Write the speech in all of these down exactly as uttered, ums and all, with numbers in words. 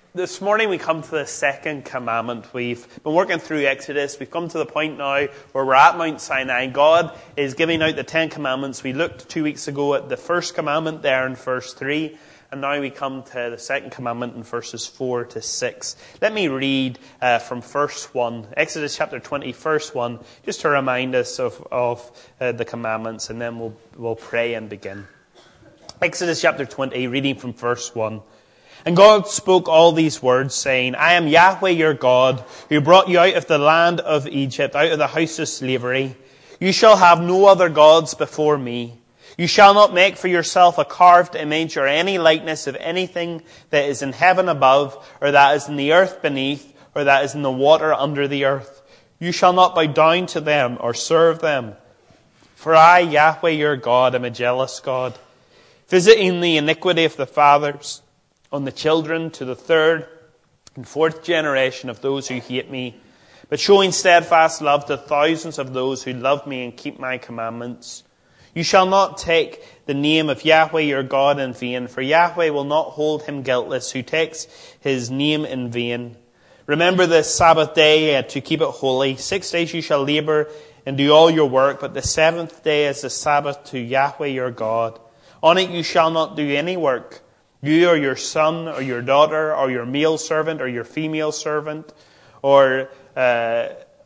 This morning we come to the second commandment. We've been working through Exodus. We've come to the point now where we're at Mount Sinai. God is giving out the Ten Commandments. We looked two weeks ago at the first commandment there in verse three. And now we come to the second commandment in verses four to six. Let me read uh, from verse one. Exodus chapter twenty, verse one, just to remind us of, of uh, the commandments. And then we'll, we'll pray and begin. Exodus chapter twenty, reading from verse one. And God spoke all these words, saying, I am Yahweh your God, who brought you out of the land of Egypt, out of the house of slavery. You shall have no other gods before me. You shall not make for yourself a carved image or any likeness of anything that is in heaven above, or that is in the earth beneath, or that is in the water under the earth. You shall not bow down to them or serve them. For I, Yahweh your God, am a jealous God, visiting the iniquity of the fathers on the children to the third and fourth generation of those who hate me, but showing steadfast love to thousands of those who love me and keep my commandments. You shall not take the name of Yahweh your God in vain, for Yahweh will not hold him guiltless who takes his name in vain. Remember the Sabbath day to keep it holy. Six days you shall labor and do all your work, but the seventh day is the Sabbath to Yahweh your God. On it you shall not do any work, you or your son or your daughter or your male servant or your female servant or, uh,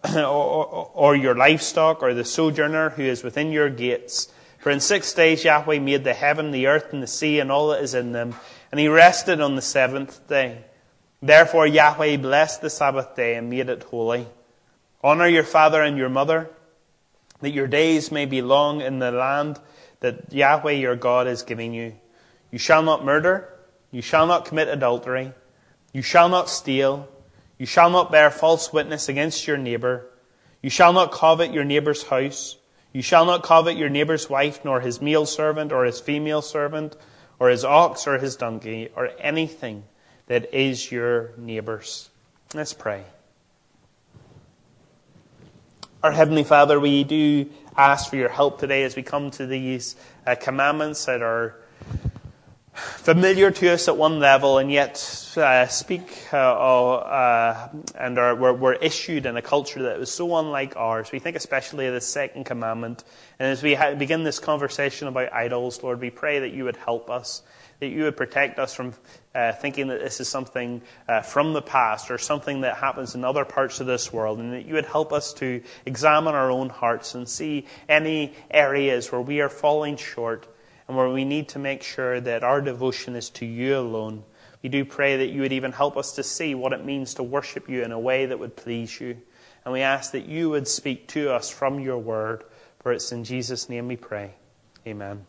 or, or your livestock or the sojourner who is within your gates. For in six days Yahweh made the heaven, the earth, and the sea, and all that is in them, and he rested on the seventh day. Therefore Yahweh blessed the Sabbath day and made it holy. Honor your father and your mother, that your days may be long in the land that Yahweh your God is giving you. You shall not murder, you shall not commit adultery, you shall not steal, you shall not bear false witness against your neighbor, you shall not covet your neighbor's house, you shall not covet your neighbor's wife, nor his male servant, or his female servant, or his ox, or his donkey, or anything that is your neighbor's. Let's pray. Our Heavenly Father, we do ask for your help today as we come to these uh, commandments that are familiar to us at one level, and yet uh, speak uh, uh, and are, were, were issued in a culture that was so unlike ours. We think especially of the second commandment. And as we ha- begin this conversation about idols, Lord, we pray that you would help us, that you would protect us from uh, thinking that this is something uh, from the past or something that happens in other parts of this world, and that you would help us to examine our own hearts and see any areas where we are falling short and where we need to make sure that our devotion is to you alone. We do pray that you would even help us to see what it means to worship you in a way that would please you. And we ask that you would speak to us from your word, for it's in Jesus' name we pray. Amen.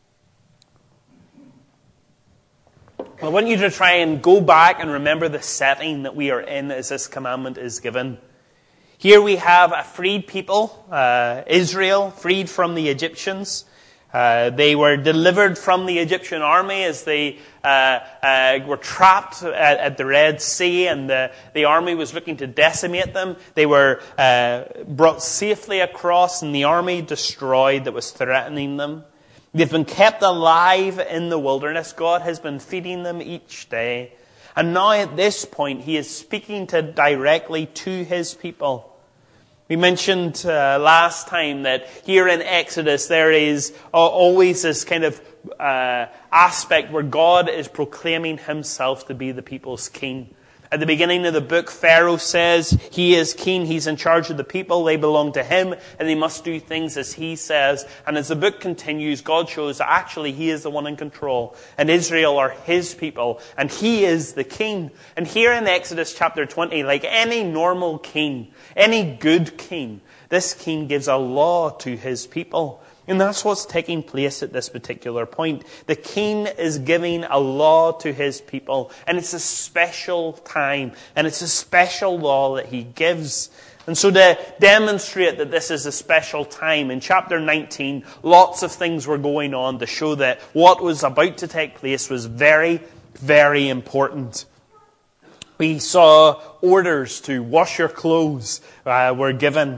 I want you to try and go back and remember the setting that we are in as this commandment is given. Here we have a freed people, uh, Israel, freed from the Egyptians. Uh, they were delivered from the Egyptian army as they uh, uh, were trapped at, at the Red Sea, and the, the army was looking to decimate them. They were uh, brought safely across, and the army destroyed that was threatening them. They've been kept alive in the wilderness. God has been feeding them each day. And now at this point, he is speaking to directly to his people. We mentioned uh, last time that here in Exodus there is uh, always this kind of uh, aspect where God is proclaiming himself to be the people's king. At the beginning of the book, Pharaoh says he is king, he's in charge of the people, they belong to him, and they must do things as he says. And as the book continues, God shows that actually he is the one in control, and Israel are his people, and he is the king. And here in Exodus chapter twenty, like any normal king, any good king, this king gives a law to his people. And that's what's taking place at this particular point. The king is giving a law to his people. And it's a special time. And it's a special law that he gives. And so to demonstrate that this is a special time, in chapter nineteen, lots of things were going on to show that what was about to take place was very, very important. We saw orders to wash your clothes uh, were given.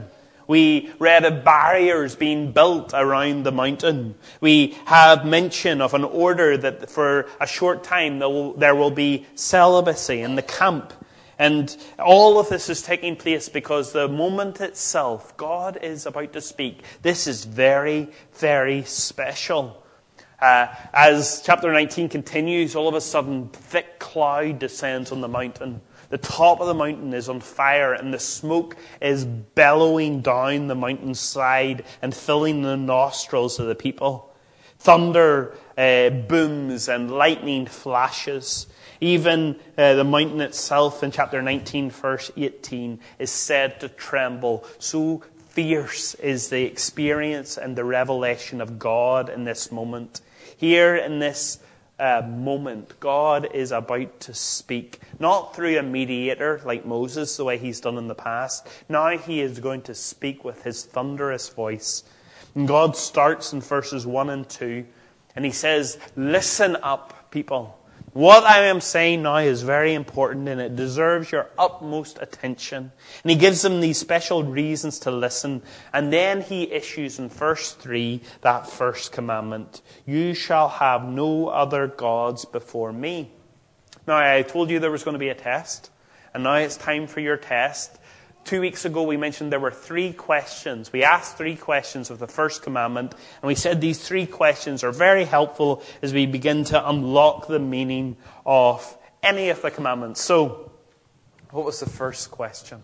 We read of barriers being built around the mountain. We have mention of an order that for a short time there will, there will be celibacy in the camp. And all of this is taking place because the moment itself, God is about to speak. This is very, very special. Uh, as chapter nineteen continues, all of a sudden, thick cloud descends on the mountain. The top of the mountain is on fire, and the smoke is bellowing down the mountainside and filling the nostrils of the people. Thunder uh, booms and lightning flashes. Even uh, the mountain itself in chapter nineteen, verse eighteen, is said to tremble. So fierce is the experience and the revelation of God in this moment. Here in this uh, moment, God is about to speak. Not through a mediator like Moses, the way he's done in the past. Now he is going to speak with his thunderous voice. And God starts in verses one and two. And he says, listen up, people. What I am saying now is very important and it deserves your utmost attention. And he gives them these special reasons to listen. And then he issues in verse three that first commandment. You shall have no other gods before me. Now I told you there was going to be a test. And now it's time for your test. Two weeks ago we mentioned there were three questions. We asked three questions of the first commandment. And we said these three questions are very helpful as we begin to unlock the meaning of any of the commandments. So, what was the first question?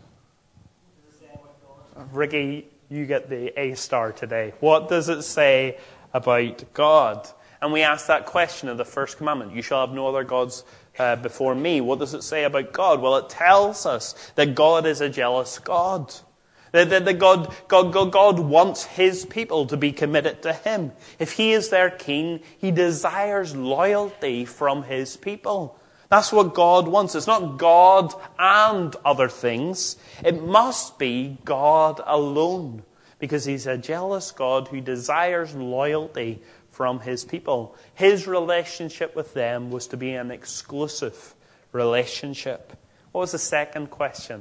Ricky, you get the A star today. What does it say about God? And we asked that question of the first commandment. You shall have no other gods Uh, before me. What does it say about God? Well, it tells us that God is a jealous God. That, that, that God, God, God, God wants his people to be committed to him. If he is their king, he desires loyalty from his people. That's what God wants. It's not God and other things. It must be God alone. Because he's a jealous God who desires loyalty from his people. His relationship with them was to be an exclusive relationship. What was the second question?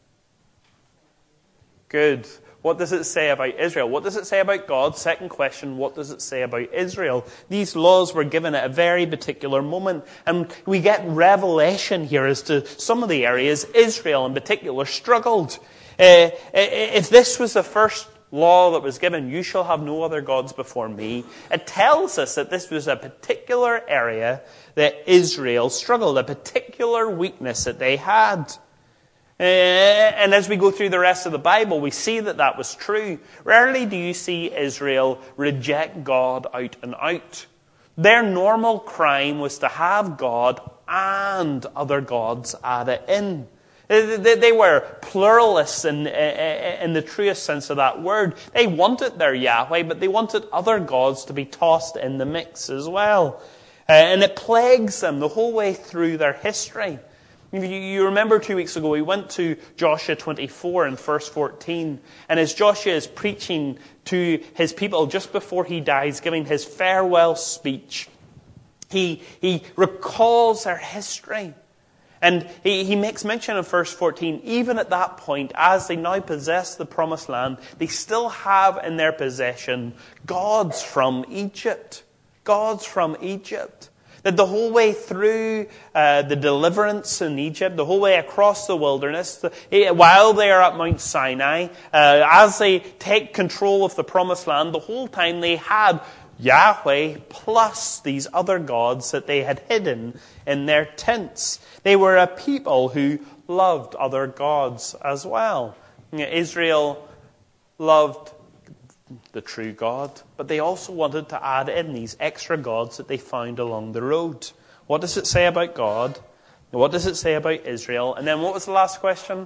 Good. What does it say about Israel? What does it say about God? Second question, what does it say about Israel? These laws were given at a very particular moment. And we get revelation here as to some of the areas Israel in particular struggled. Uh, if this was the first law that was given, you shall have no other gods before me, it tells us that this was a particular area that Israel struggled, a particular weakness that they had. Uh, and as we go through the rest of the Bible, we see that that was true. Rarely do you see Israel reject God out and out. Their normal crime was to have God and other gods added in. They were pluralists in, in the truest sense of that word. They wanted their Yahweh, but they wanted other gods to be tossed in the mix as well. And it plagues them the whole way through their history. You remember two weeks ago, we went to Joshua twenty-four and verse fourteen. And as Joshua is preaching to his people just before he dies, giving his farewell speech, he, he recalls their history. And he, he makes mention of verse fourteen, even at that point, as they now possess the promised land, they still have in their possession gods from Egypt. Gods from Egypt. That the whole way through uh, the deliverance in Egypt, the whole way across the wilderness, the, while they are at Mount Sinai, uh, as they take control of the promised land, the whole time they had Yahweh plus these other gods that they had hidden in their tents. They were a people who loved other gods as well. Israel loved the true God, but they also wanted to add in these extra gods that they found along the road. What does it say about God? What does it say about Israel? And then what was the last question?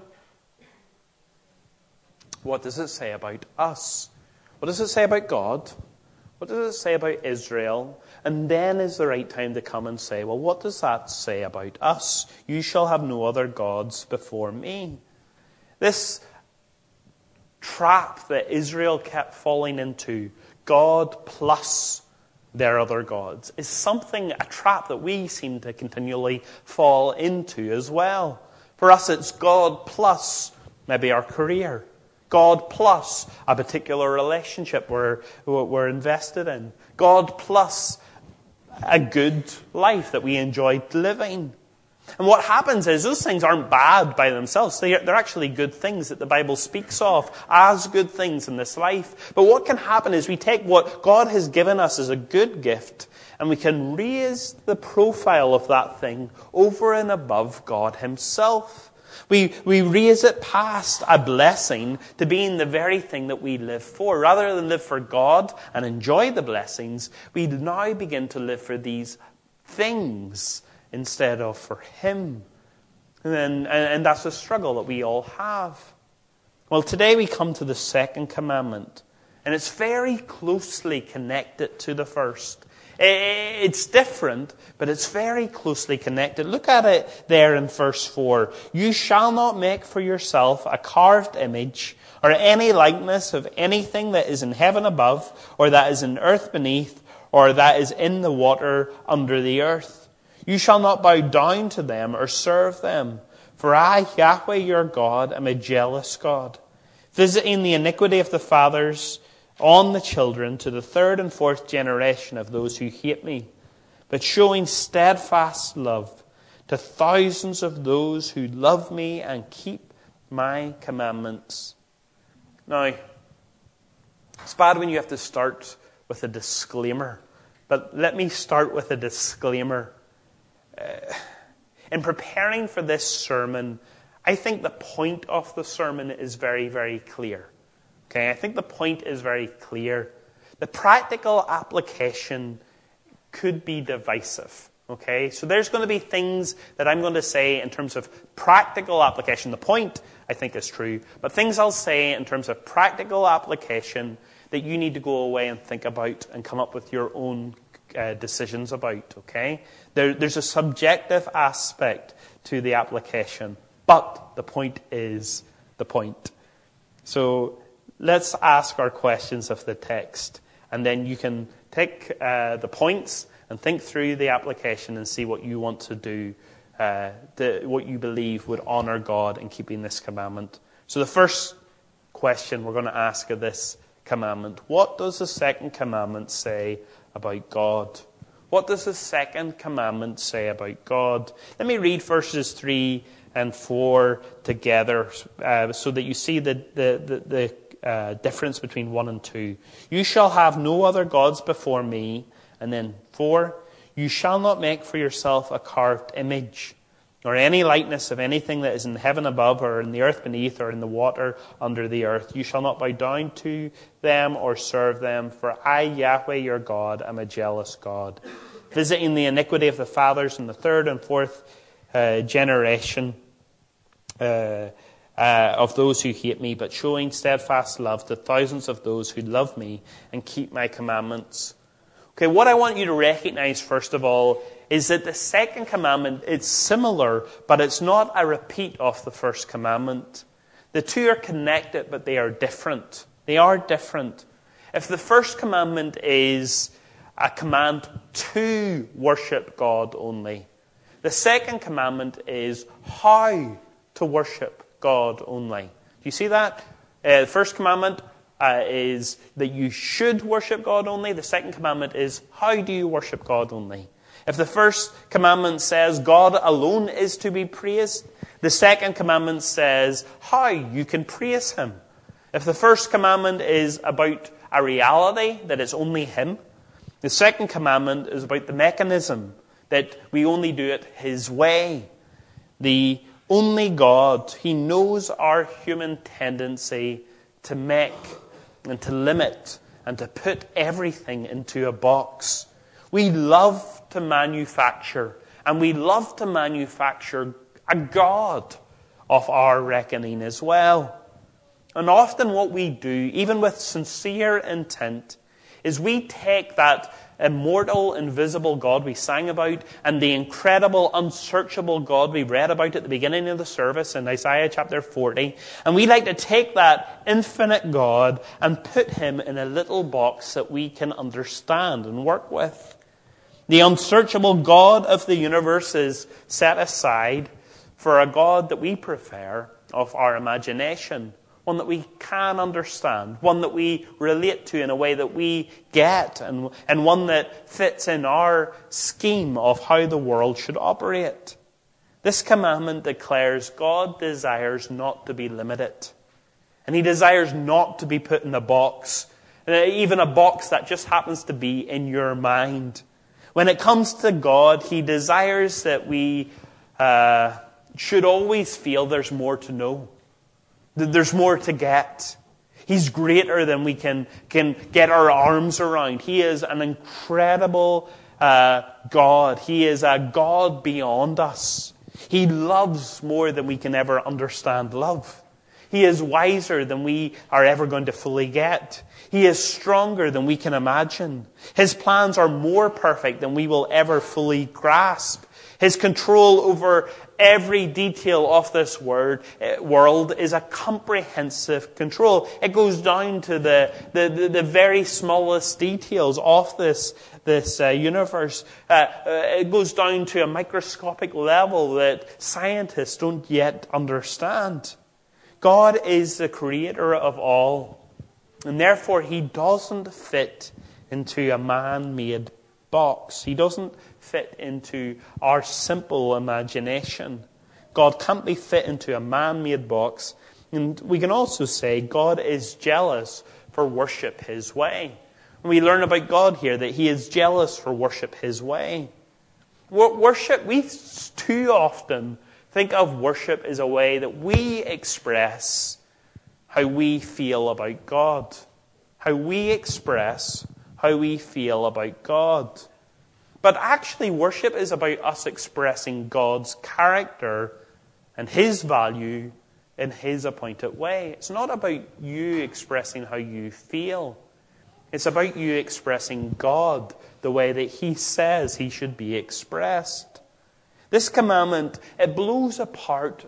What does it say about us? What does it say about God? What does it say about Israel? And then is the right time to come and say, well, what does that say about us? You shall have no other gods before me. This trap that Israel kept falling into, God plus their other gods, is something, a trap that we seem to continually fall into as well. For us, it's God plus maybe our career. God plus a particular relationship we're, we're invested in. God plus a good life that we enjoyed living. And what happens is those things aren't bad by themselves. They're, they're actually good things that the Bible speaks of as good things in this life. But what can happen is we take what God has given us as a good gift and we can raise the profile of that thing over and above God himself. We, we raise it past a blessing to being the very thing that we live for. Rather than live for God and enjoy the blessings, we now begin to live for these things instead of for him. And, then, and, and that's a struggle that we all have. Well, today we come to the second commandment, and it's very closely connected to the first. It's different, but it's very closely connected. Look at it there in verse four. You shall not make for yourself a carved image or any likeness of anything that is in heaven above, or that is in earth beneath, or that is in the water under the earth. You shall not bow down to them or serve them. For I, Yahweh your God, am a jealous God, visiting the iniquity of the fathers on the children to the third and fourth generation of those who hate me, but showing steadfast love to thousands of those who love me and keep my commandments. Now, it's bad when you have to start with a disclaimer, but let me start with a disclaimer. Uh, in preparing for this sermon, I think the point of the sermon is very, very clear. Okay, I think the point is very clear. The practical application could be divisive. Okay, so there's going to be things that I'm going to say in terms of practical application. The point, I think, is true, but things I'll say in terms of practical application that you need to go away and think about and come up with your own uh, decisions about. Okay, there, there's a subjective aspect to the application, but the point is the point. So let's ask our questions of the text, and then you can take uh, the points and think through the application and see what you want to do, uh, the, what you believe would honor God in keeping this commandment. So the first question we're going to ask of this commandment: what does the second commandment say about God? What does the second commandment say about God? Let me read verses three and four together uh, so that you see the the the, the Uh, difference between one and two. You shall have no other gods before me. And then four, you shall not make for yourself a carved image, or any likeness of anything that is in heaven above, or in the earth beneath, or in the water under the earth. You shall not bow down to them or serve them, for I, Yahweh your God, am a jealous God, visiting the iniquity of the fathers in the third and fourth uh, generation uh Uh, of those who hate me, but showing steadfast love to thousands of those who love me and keep my commandments. Okay, what I want you to recognize, first of all, is that the second commandment is similar, but it's not a repeat of the first commandment. The two are connected, but they are different. They are different. If the first commandment is a command to worship God only, the second commandment is how to worship God only. Do you see that? Uh, the first commandment uh, is that you should worship God only. The second commandment is, how do you worship God only? If the first commandment says God alone is to be praised, the second commandment says how you can praise him. If the first commandment is about a reality that it's only him, the second commandment is about the mechanism that we only do it his way. The Only God, he knows our human tendency to make and to limit and to put everything into a box. We love to manufacture, and we love to manufacture a God of our reckoning as well. And often what we do, even with sincere intent, is we take that immortal, invisible God we sang about and the incredible, unsearchable God we read about at the beginning of the service in Isaiah chapter forty, and we like to take that infinite God and put him in a little box that we can understand and work with. The unsearchable God of the universe is set aside for a God that we prefer of our imagination, one that we can understand, one that we relate to in a way that we get, and, and one that fits in our scheme of how the world should operate. This commandment declares God desires not to be limited. And he desires not to be put in a box, even a box that just happens to be in your mind. When it comes to God, he desires that we uh, should always feel there's more to know. There's more to get. He's greater than we can, can get our arms around. He is an incredible uh, God. He is a God beyond us. He loves more than we can ever understand love. He is wiser than we are ever going to fully get. He is stronger than we can imagine. His plans are more perfect than we will ever fully grasp. His control over every detail of this word, world is a comprehensive control. It goes down to the, the, the, the very smallest details of this, this uh, universe. Uh, uh, it goes down to a microscopic level that scientists don't yet understand. God is the creator of all, and therefore he doesn't fit into a man-made box. He doesn't fit into our simple imagination. God can't be fit into a man-made box. And we can also say God is jealous for worship his way. And we learn about God here that he is jealous for worship his way. Worship, we too often think of worship as a way that we express how we feel about God. How we express how we feel about God. But actually, worship is about us expressing God's character and his value in his appointed way. It's not about you expressing how you feel. It's about you expressing God the way that he says he should be expressed. This commandment, it blows apart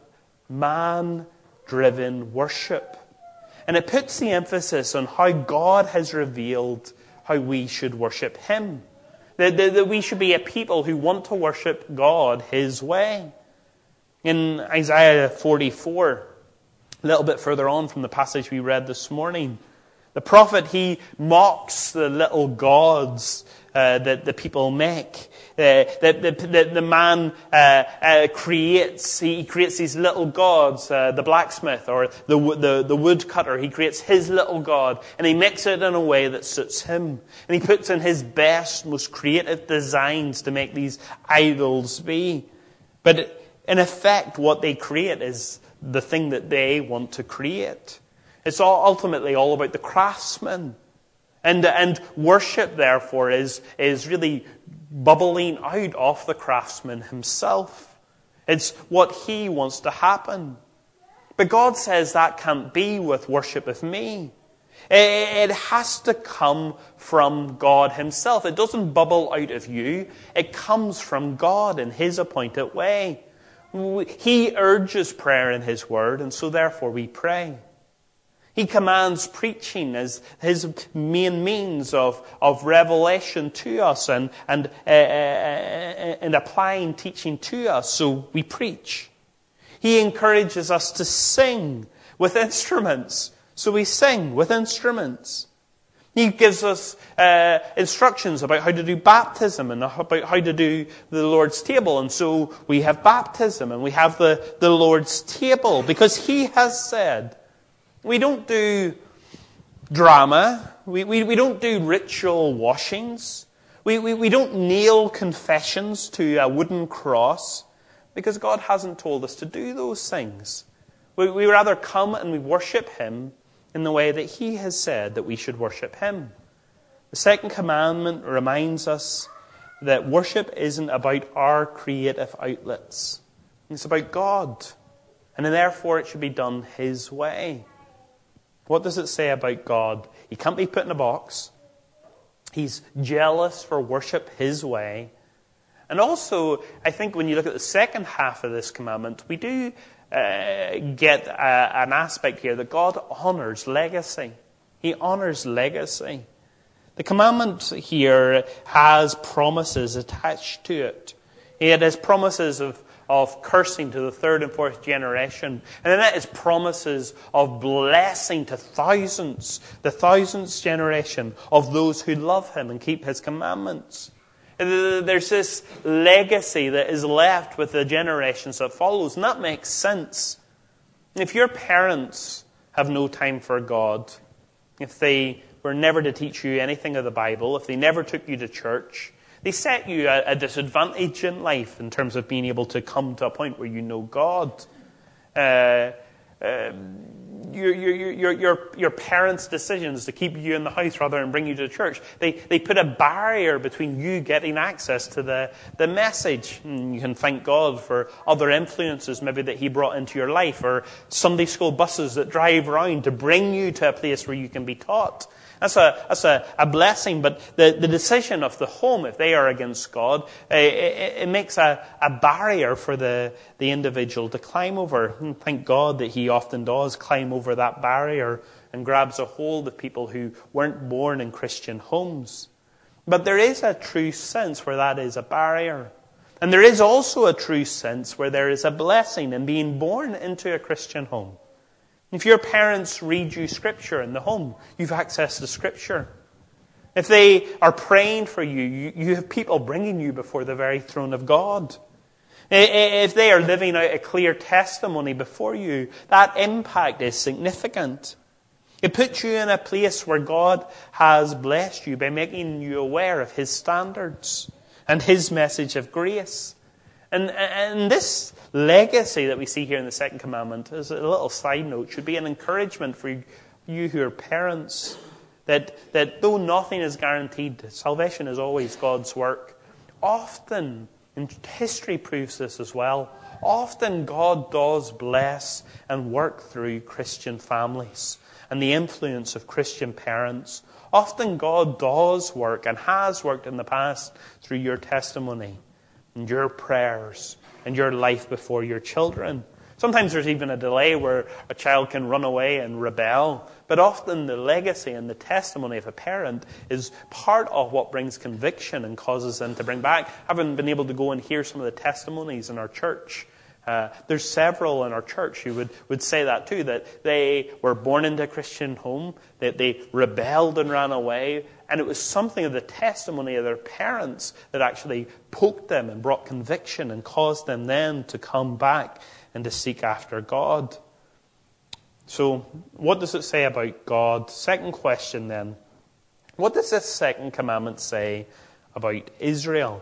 man-driven worship. And it puts the emphasis on how God has revealed how we should worship him. That, that, that we should be a people who want to worship God his way. In Isaiah forty-four, a little bit further on from the passage we read this morning, the prophet, he mocks the little gods uh, that the people make. Uh, that the, the, the man uh, uh, creates, he creates these little gods, uh, the blacksmith or the, the, the woodcutter, he creates his little god, and he makes it in a way that suits him. And he puts in his best, most creative designs to make these idols be. But in effect, what they create is the thing that they want to create. It's all ultimately all about the craftsman. And, and worship, therefore, is, is really bubbling out of the craftsman himself. It's what he wants to happen. But God says that can't be with worship of me. It has to come from God himself. It doesn't bubble out of you. It comes from God in his appointed way. He urges prayer in his word, and so therefore we pray. He commands preaching as his main means of, of revelation to us and, and, uh, uh, and applying teaching to us, so we preach. He encourages us to sing with instruments, so we sing with instruments. He gives us uh, instructions about how to do baptism and about how to do the Lord's table, and so we have baptism and we have the, the Lord's table, because he has said, we don't do drama. We, we, we don't do ritual washings. We, we, we don't nail confessions to a wooden cross, because God hasn't told us to do those things. We, we rather come and we worship him in the way that he has said that we should worship him. The second commandment reminds us that worship isn't about our creative outlets. It's about God. And therefore it should be done his way. What does it say about God? He can't be put in a box. He's jealous for worship his way. And also, I think when you look at the second half of this commandment, we do uh, get a, an aspect here that God honors legacy. He honors legacy. The commandment here has promises attached to it. It has promises of, of cursing to the third and fourth generation. And then it is promises of blessing to thousands, the thousandth generation of those who love him and keep his commandments. There's this legacy that is left with the generations that follows, and that makes sense. If your parents have no time for God, if they were never to teach you anything of the Bible, if they never took you to church, they set you at a disadvantage in life in terms of being able to come to a point where you know God. Uh, uh, your, your, your, your, your parents' decisions to keep you in the house rather than bring you to church, they, they put a barrier between you getting access to the, the message. And you can thank God for other influences maybe that he brought into your life, or Sunday school buses that drive around to bring you to a place where you can be taught. That's a that's a, a blessing, but the, the decision of the home, if they are against God, it, it, it makes a, a barrier for the, the individual to climb over. And thank God that he often does climb over that barrier and grabs a hold of people who weren't born in Christian homes. But there is a true sense where that is a barrier. And there is also a true sense where there is a blessing in being born into a Christian home. If your parents read you Scripture in the home, you've access to Scripture. If they are praying for you, you, you have people bringing you before the very throne of God. If they are living out a clear testimony before you, that impact is significant. It puts you in a place where God has blessed you by making you aware of his standards and his message of grace. And, and this legacy that we see here in the second commandment, as a little side note, should be an encouragement for you who are parents, that, that though nothing is guaranteed, salvation is always God's work. Often, and history proves this as well, often God does bless and work through Christian families and the influence of Christian parents. Often God does work and has worked in the past through your testimony and your prayers and your life before your children. Sometimes there's even a delay where a child can run away and rebel. But often the legacy and the testimony of a parent is part of what brings conviction and causes them to bring back. I haven't been able to go and hear some of the testimonies in our church. Uh, there's several in our church who would, would say that too, that they were born into a Christian home, that they rebelled and ran away, and it was something of the testimony of their parents that actually poked them and brought conviction and caused them then to come back and to seek after God. So, what does it say about God? Second question then. What does this second commandment say about Israel?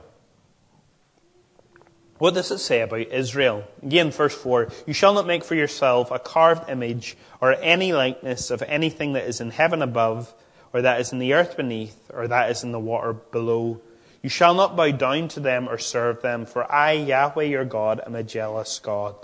What does it say about Israel? Again, verse four. You shall not make for yourself a carved image or any likeness of anything that is in heaven above, or that is in the earth beneath, or that is in the water below. You shall not bow down to them or serve them, for I, Yahweh your God, am a jealous God.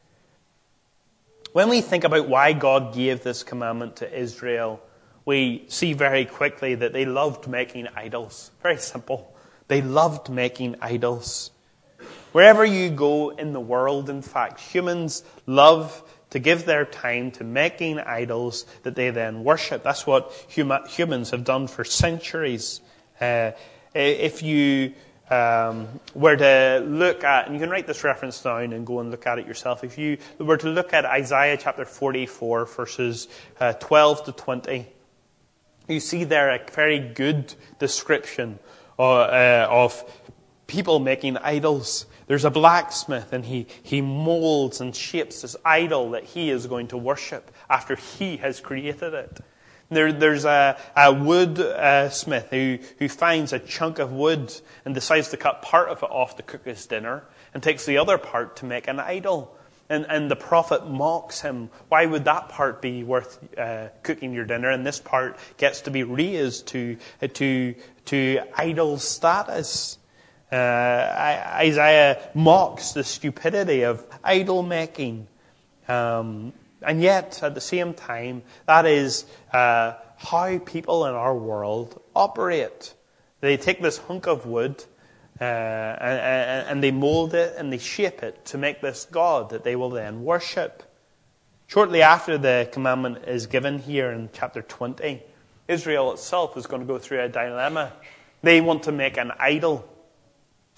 When we think about why God gave this commandment to Israel, we see very quickly that they loved making idols. Very simple. They loved making idols. Wherever you go in the world, in fact, humans love to give their time to making idols that they then worship. That's what huma- humans have done for centuries. Uh, if you um, were to look at, and you can write this reference down and go and look at it yourself. If you were to look at Isaiah chapter forty-four, verses uh, twelve to twenty, you see there a very good description of, uh, of people making idols. There's a blacksmith, and he, he molds and shapes this idol that he is going to worship after he has created it. There, there's a, a wood uh, smith who, who finds a chunk of wood and decides to cut part of it off to cook his dinner and takes the other part to make an idol. And, and the prophet mocks him. Why would that part be worth uh, cooking your dinner, and this part gets to be raised to, to, to idol status? Uh, Isaiah mocks the stupidity of idol making. Um, and yet, at the same time, that is uh, how people in our world operate. They take this hunk of wood uh, and, and they mold it and they shape it to make this God that they will then worship. Shortly after the commandment is given here in chapter twenty, Israel itself is going to go through a dilemma. They want to make an idol.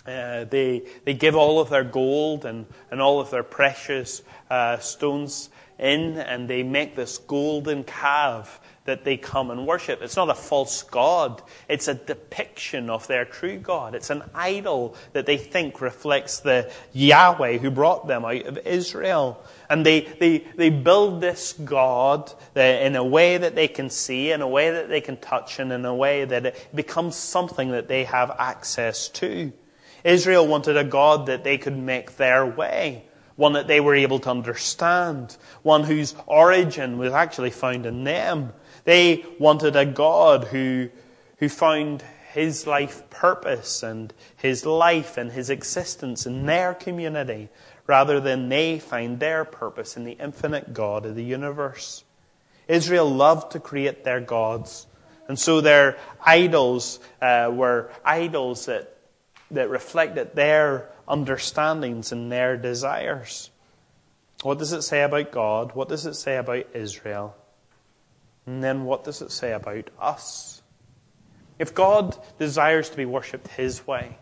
Uh, they they give all of their gold and, and all of their precious uh, stones in, and they make this golden calf that they come and worship. It's not a false god. It's a depiction of their true God. It's an idol that they think reflects the Yahweh who brought them out of Israel. And they, they, they build this God in a way that they can see, in a way that they can touch, and in a way that it becomes something that they have access to. Israel wanted a God that they could make their way, one that they were able to understand, one whose origin was actually found in them. They wanted a God who, who found his life purpose and his life and his existence in their community, rather than they find their purpose in the infinite God of the universe. Israel loved to create their gods, and so their idols uh, were idols that that reflected their understandings and their desires. What does it say about God? What does it say about Israel? And then what does it say about us? If God desires to be worshipped his way,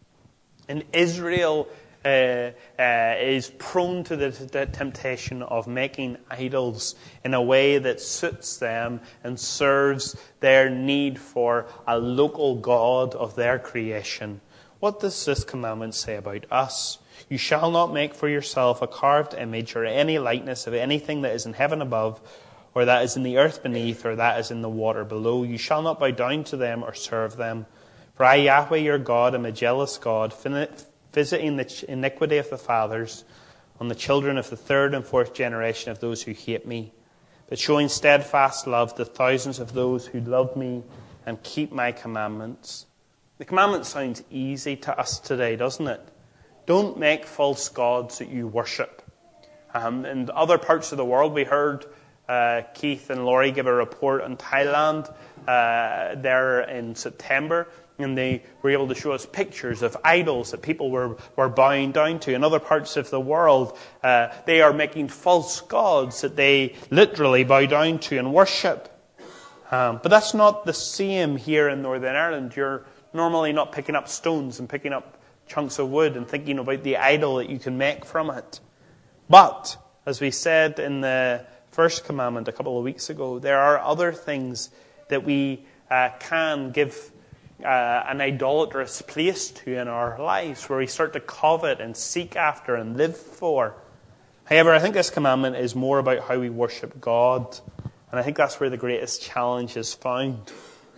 and Israel uh, uh, is prone to the, the temptation of making idols in a way that suits them and serves their need for a local God of their creation, what does this commandment say about us? You shall not make for yourself a carved image or any likeness of anything that is in heaven above, or that is in the earth beneath, or that is in the water below. You shall not bow down to them or serve them. For I, Yahweh your God, am a jealous God, visiting the iniquity of the fathers on the children of the third and fourth generation of those who hate me, but showing steadfast love to thousands of those who love me and keep my commandments. The commandment sounds easy to us today, doesn't it? Don't make false gods that you worship. Um, in other parts of the world, we heard uh, Keith and Laurie give a report on Thailand uh, there in September, and they were able to show us pictures of idols that people were, were bowing down to. In other parts of the world, uh, they are making false gods that they literally bow down to and worship. Um, but that's not the same here in Northern Ireland. You're normally not picking up stones and picking up chunks of wood and thinking about the idol that you can make from it. But, as we said in the first commandment a couple of weeks ago, there are other things that we uh, can give uh, an idolatrous place to in our lives, where we start to covet and seek after and live for. However, I think this commandment is more about how we worship God, and I think that's where the greatest challenge is found.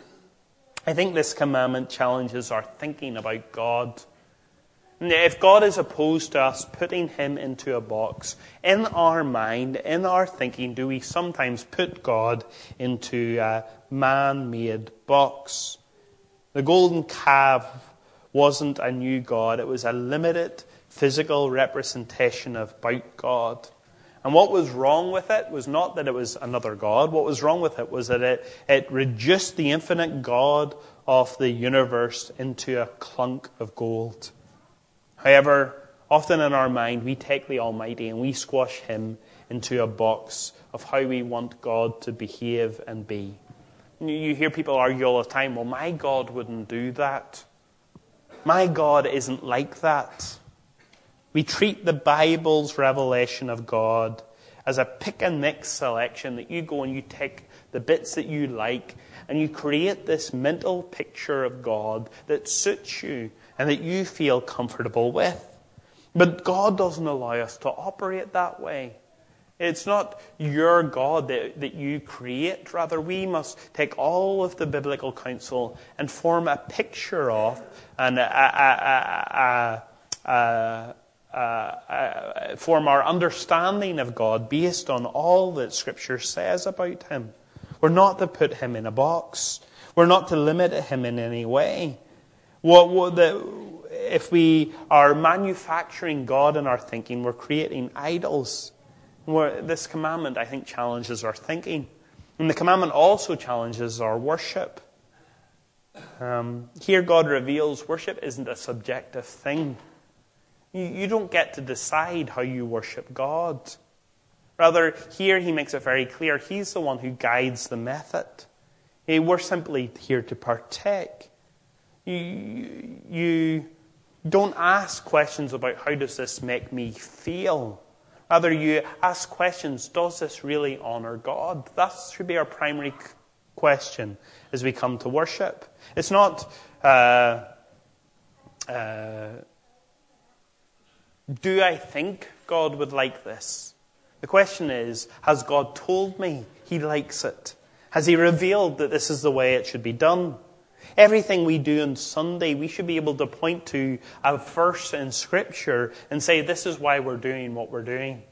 I think this commandment challenges our thinking about God. If God is opposed to us putting him into a box, in our mind, in our thinking, do we sometimes put God into a man-made box? The golden calf wasn't a new God. It was a limited physical representation of about God. And what was wrong with it was not that it was another God. What was wrong with it was that it, it reduced the infinite God of the universe into a clunk of gold. However, often in our mind, we take the Almighty and we squash him into a box of how we want God to behave and be. You hear people argue all the time, well, my God wouldn't do that. My God isn't like that. We treat the Bible's revelation of God as a pick and mix selection that you go and you take the bits that you like and you create this mental picture of God that suits you and that you feel comfortable with. But God doesn't allow us to operate that way. It's not your God that, that you create. Rather, we must take all of the biblical counsel and form a picture of and a, a, a, a, a Uh, uh, form our understanding of God based on all that Scripture says about him. We're not to put him in a box. We're not to limit him in any way. What, what the, if we are manufacturing God in our thinking, we're creating idols. We're, this commandment, I think, challenges our thinking. And the commandment also challenges our worship. Um, here God reveals worship isn't a subjective thing. You, you don't get to decide how you worship God. Rather, here he makes it very clear he's the one who guides the method. Hey, we're simply here to partake. You, you, Don't ask questions about how does this make me feel. Rather, you ask questions, does this really honor God? That should be our primary question as we come to worship. It's not, uh, uh, do I think God would like this? The question is, has God told me He likes it? Has He revealed that this is the way it should be done? Everything we do on Sunday, we should be able to point to a verse in Scripture and say, this is why we're doing what we're doing.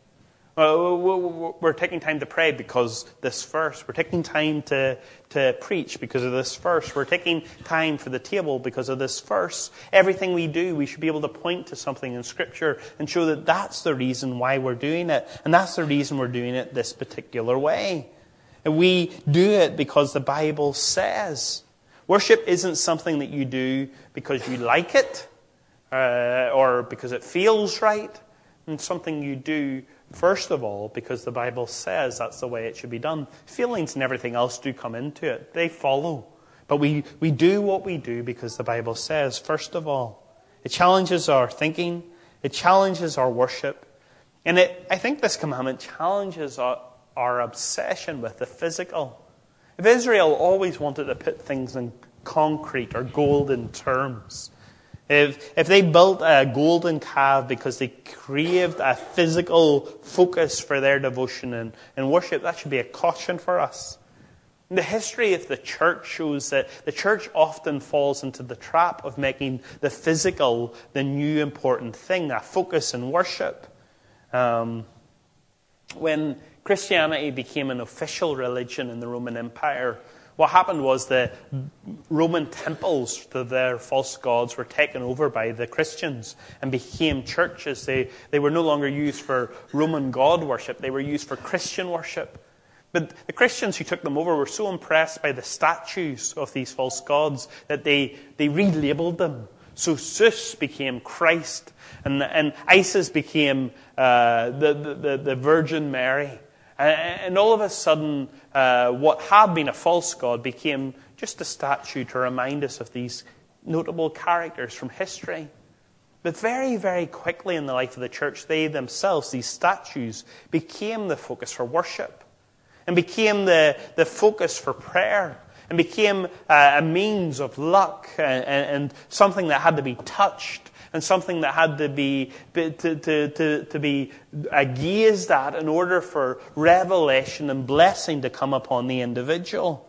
We're taking time to pray because this verse. We're taking time to, to preach because of this verse. We're taking time for the table because of this verse. Everything we do, we should be able to point to something in Scripture and show that that's the reason why we're doing it. And that's the reason we're doing it this particular way. And we do it because the Bible says. Worship isn't something that you do because you like it uh, or because it feels right. It's something you do, first of all, because the Bible says that's the way it should be done. Feelings and everything else do come into it. They follow. But we, we do what we do because the Bible says, first of all. It challenges our thinking. It challenges our worship. And it, I think this commandment challenges our, our obsession with the physical. If Israel always wanted to put things in concrete or golden terms, if if they built a golden calf because they craved a physical focus for their devotion and, and worship, that should be a caution for us. And the history of the church shows that the church often falls into the trap of making the physical the new important thing, a focus in worship. Um, when Christianity became an official religion in the Roman Empire, what happened was the Roman temples to their false gods were taken over by the Christians and became churches. They, they were no longer used for Roman god worship. They were used for Christian worship. But the Christians who took them over were so impressed by the statues of these false gods that they, they relabeled them. So Zeus became Christ, and, and Isis became uh, the, the, the Virgin Mary. And all of a sudden, uh, what had been a false god became just a statue to remind us of these notable characters from history. But very, very quickly in the life of the church, they themselves, these statues, became the focus for worship and became the, the focus for prayer and became uh, a means of luck and, and, and something that had to be touched. And something that had to be to, to, to, to be gazed at in order for revelation and blessing to come upon the individual.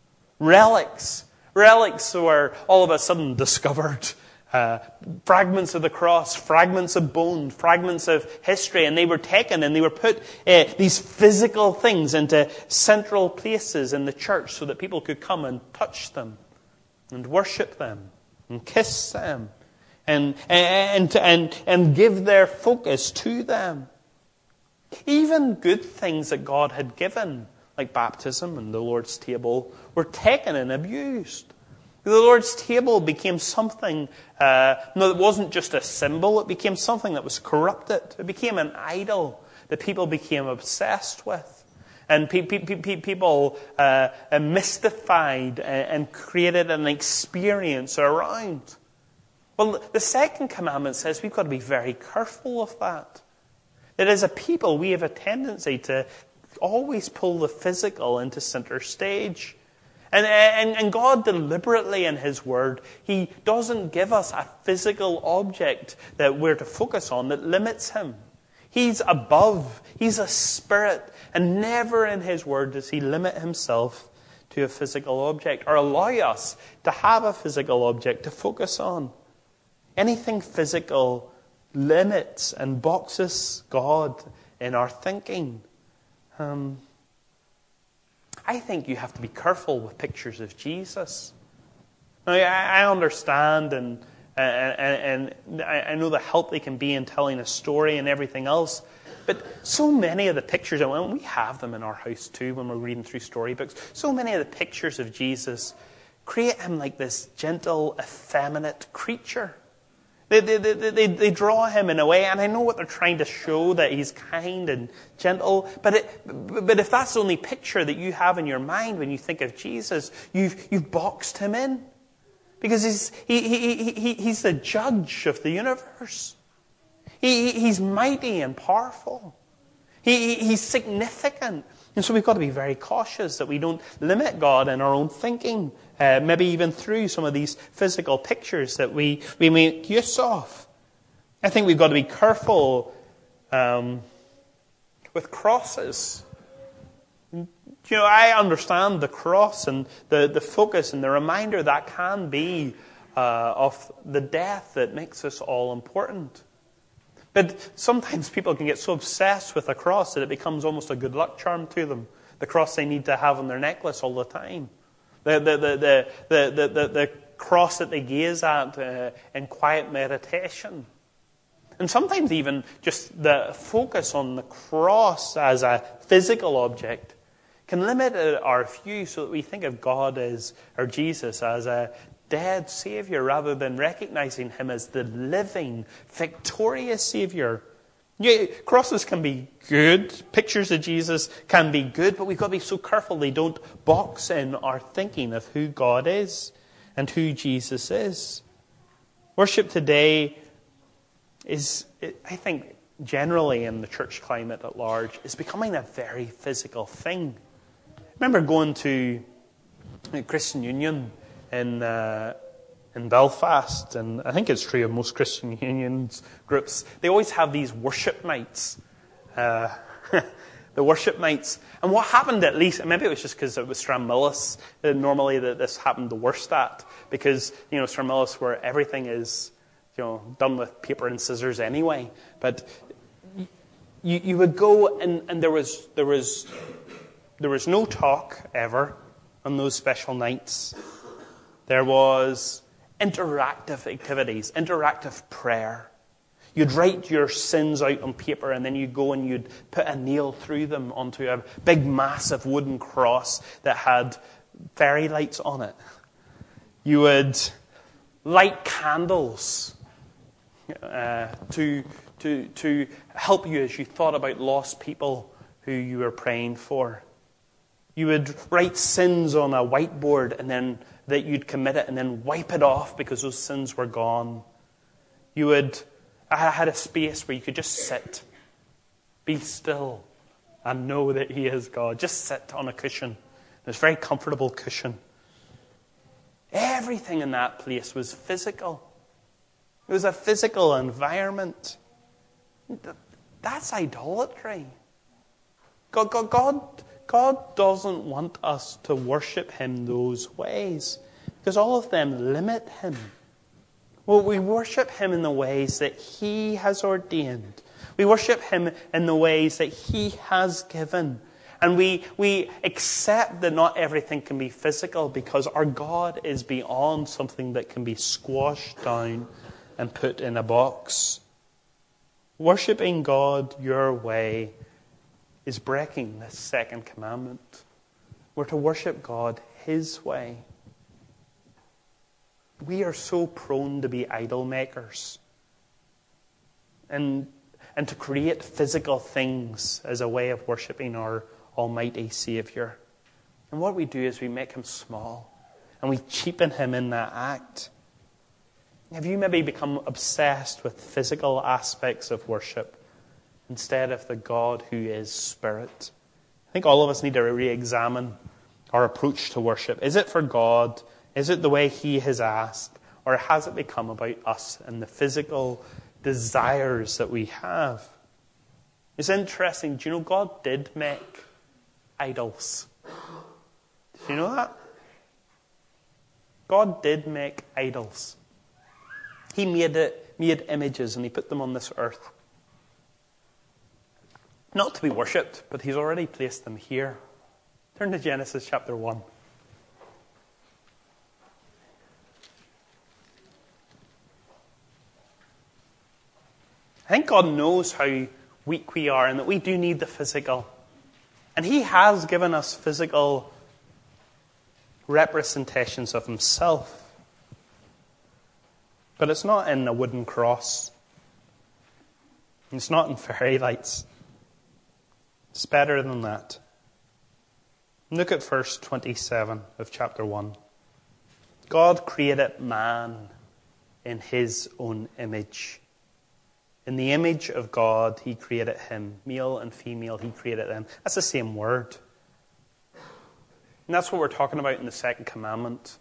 Relics. Relics were all of a sudden discovered. Uh, fragments of the cross, fragments of bone, fragments of history. And they were taken and they were put, uh, these physical things, into central places in the church so that people could come and touch them and worship them and kiss them. And, and, and, and give their focus to them. Even good things that God had given, like baptism and the Lord's table, were taken and abused. The Lord's table became something, uh, no, it wasn't just a symbol, it became something that was corrupted. It became an idol that people became obsessed with. And pe- pe- pe- people uh, mystified and created an experience around. Well, the second commandment says we've got to be very careful of that. That as a people, we have a tendency to always pull the physical into center stage. And, and, and God deliberately in His Word, He doesn't give us a physical object that we're to focus on that limits Him. He's above. He's a spirit. And never in His Word does He limit Himself to a physical object or allow us to have a physical object to focus on. Anything physical limits and boxes God in our thinking. Um, I think you have to be careful with pictures of Jesus. Now, I understand and, and, and I know the help they can be in telling a story and everything else. But so many of the pictures, and we have them in our house too when we're reading through storybooks, so many of the pictures of Jesus create Him like this gentle, effeminate creature. They, they, they, they, they draw Him in a way, and I know what they're trying to show, that He's kind and gentle, but it, but if that's the only picture that you have in your mind when you think of Jesus, you've, you've boxed Him in. Because he's, he, he, he, he's the judge of the universe. He, he's mighty and powerful. He, he's significant. And so we've got to be very cautious that we don't limit God in our own thinking, uh, maybe even through some of these physical pictures that we, we make use of. I think we've got to be careful um, with crosses. You know, I understand the cross and the, the focus and the reminder that can be uh, of the death that makes us all important. But sometimes people can get so obsessed with a cross that it becomes almost a good luck charm to them. The cross they need to have on their necklace all the time. The, the, the, the, the, the, the, the cross that they gaze at uh, in quiet meditation. And sometimes even just the focus on the cross as a physical object can limit our view so that we think of God as, or Jesus as a dead Savior rather than recognizing Him as the living, victorious Savior. Yeah, crosses can be good. Pictures of Jesus can be good, but we've got to be so careful they don't box in our thinking of who God is and who Jesus is. Worship today is, I think, generally in the church climate at large, is becoming a very physical thing. I remember going to Christian Union in uh, in Belfast, and I think it's true of most Christian Unions groups. They always have these worship nights, uh, the worship nights. And what happened, at least, and maybe it was just because it was Stranmillis, uh, normally that this happened the worst at, because you know Stranmillis, where everything is you know done with paper and scissors anyway. But you you would go, and, and there was there was. There was no talk ever on those special nights. There was interactive activities, interactive prayer. You'd write your sins out on paper and then you'd go and you'd put a nail through them onto a big massive wooden cross that had fairy lights on it. You would light candles uh, to, to, to help you as you thought about lost people who you were praying for. You would write sins on a whiteboard and then that you'd commit it and then wipe it off because those sins were gone. You would, I had a space where you could just sit, be still, and know that He is God. Just sit on a cushion. It was a very comfortable cushion. Everything in that place was physical. It was a physical environment. That's idolatry. God, God, God God doesn't want us to worship Him those ways, because all of them limit Him. Well, we worship Him in the ways that He has ordained. We worship Him in the ways that He has given. And we, we accept that not everything can be physical, because our God is beyond something that can be squashed down and put in a box. Worshipping God your way is breaking this second commandment. We're to worship God His way. We are so prone to be idol makers and, and to create physical things as a way of worshipping our almighty Savior. And what we do is we make Him small and we cheapen Him in that act. Have you maybe become obsessed with physical aspects of worship instead of the God who is Spirit? I think all of us need to re-examine our approach to worship. Is it for God? Is it the way He has asked? Or has it become about us and the physical desires that we have? It's interesting. Do you know God did make idols? Did you know that? God did make idols. He made it, made images and He put them on this earth. Not to be worshipped, but He's already placed them here. Turn to Genesis chapter one. I think God knows how weak we are and that we do need the physical. And He has given us physical representations of Himself. But it's not in a wooden cross. It's not in fairy lights. It's better than that. Look at verse twenty-seven of chapter one. God created man in his own image. In the image of God, he created him. Male and female, he created them. That's the same word. And that's what we're talking about in the second commandment.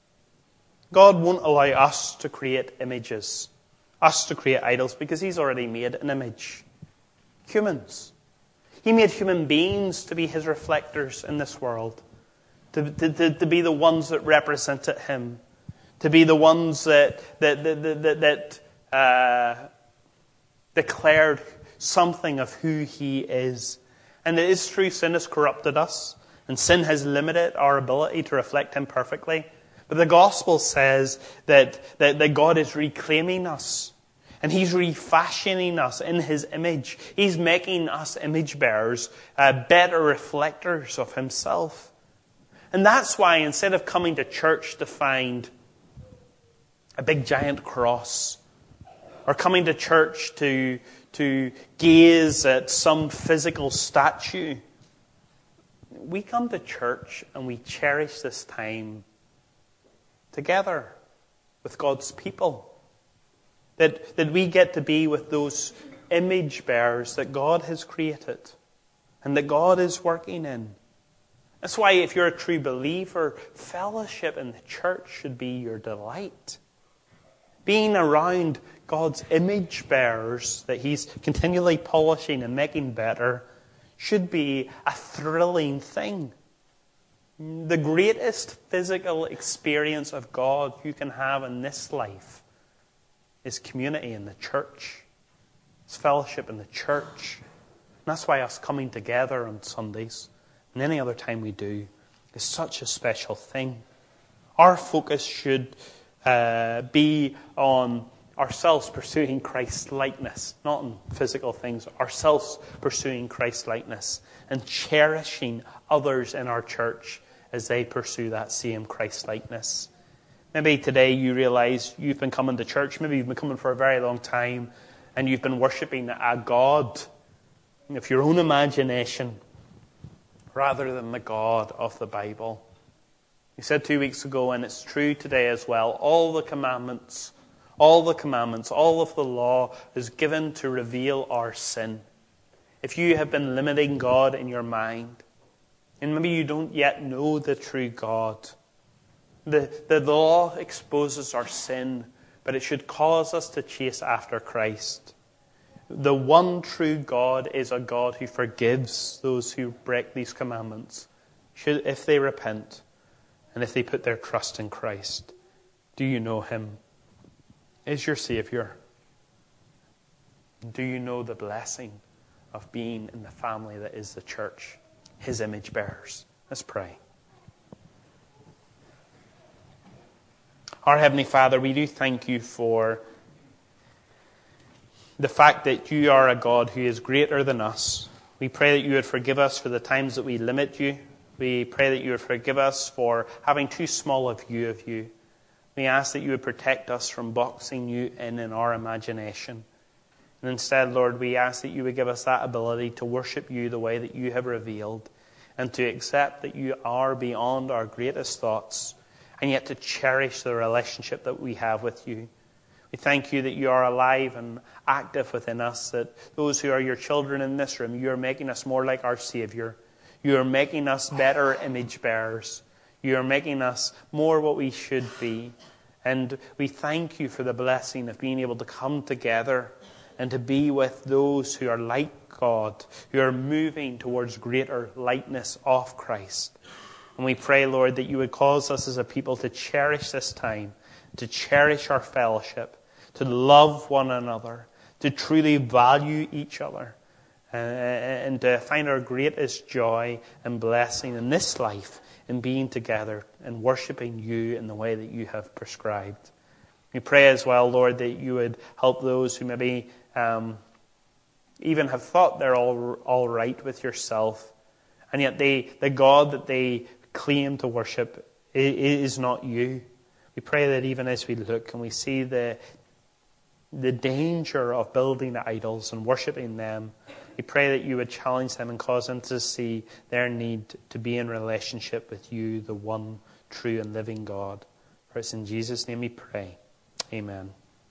God won't allow us to create images, us to create idols, because he's already made an image. Humans. He made human beings to be his reflectors in this world, to, to, to be the ones that represented him, to be the ones that, that, that, that, that uh, declared something of who he is. And it is true, sin has corrupted us, and sin has limited our ability to reflect him perfectly. But the gospel says that, that, that God is reclaiming us, and he's refashioning us in his image. He's making us image bearers, uh, better reflectors of himself. And that's why instead of coming to church to find a big giant cross, or coming to church to, to gaze at some physical statue, we come to church and we cherish this time together with God's people. That, that we get to be with those image bearers that God has created and that God is working in. That's why if you're a true believer, fellowship in the church should be your delight. Being around God's image bearers that he's continually polishing and making better should be a thrilling thing. The greatest physical experience of God you can have in this life is community in the church. It's fellowship in the church. And that's why us coming together on Sundays and any other time we do is such a special thing. Our focus should uh, be on ourselves pursuing Christ's likeness, not on physical things, ourselves pursuing Christ's likeness and cherishing others in our church as they pursue that same Christ likeness. Maybe today you realize you've been coming to church, maybe you've been coming for a very long time, and you've been worshipping a God of your own imagination rather than the God of the Bible. We said two weeks ago, and it's true today as well, all the commandments, all the commandments, all of the law is given to reveal our sin. If you have been limiting God in your mind, and maybe you don't yet know the true God, the, the law exposes our sin, but it should cause us to chase after Christ. The one true God is a God who forgives those who break these commandments, should, if they repent and if they put their trust in Christ. Do you know him? Is your Savior? Do you know the blessing of being in the family that is the church, his image bearers? Let's pray. Our Heavenly Father, we do thank you for the fact that you are a God who is greater than us. We pray that you would forgive us for the times that we limit you. We pray that you would forgive us for having too small a view of you. We ask that you would protect us from boxing you in in our imagination. And instead, Lord, we ask that you would give us that ability to worship you the way that you have revealed, and to accept that you are beyond our greatest thoughts, and yet to cherish the relationship that we have with you. We thank you that you are alive and active within us, that those who are your children in this room, you are making us more like our Savior. You are making us better image bearers. You are making us more what we should be. And we thank you for the blessing of being able to come together and to be with those who are like God, who are moving towards greater likeness of Christ. And we pray, Lord, that you would cause us as a people to cherish this time, to cherish our fellowship, to love one another, to truly value each other, uh, and to find our greatest joy and blessing in this life in being together and worshipping you in the way that you have prescribed. We pray as well, Lord, that you would help those who maybe um, even have thought they're all, all right with yourself, and yet they, the God that they claim to worship is not you. We pray that even as we look and we see the the danger of building idols and worshipping them, we pray that you would challenge them and cause them to see their need to be in relationship with you, the one true and living God. For it's in Jesus' name we pray. Amen.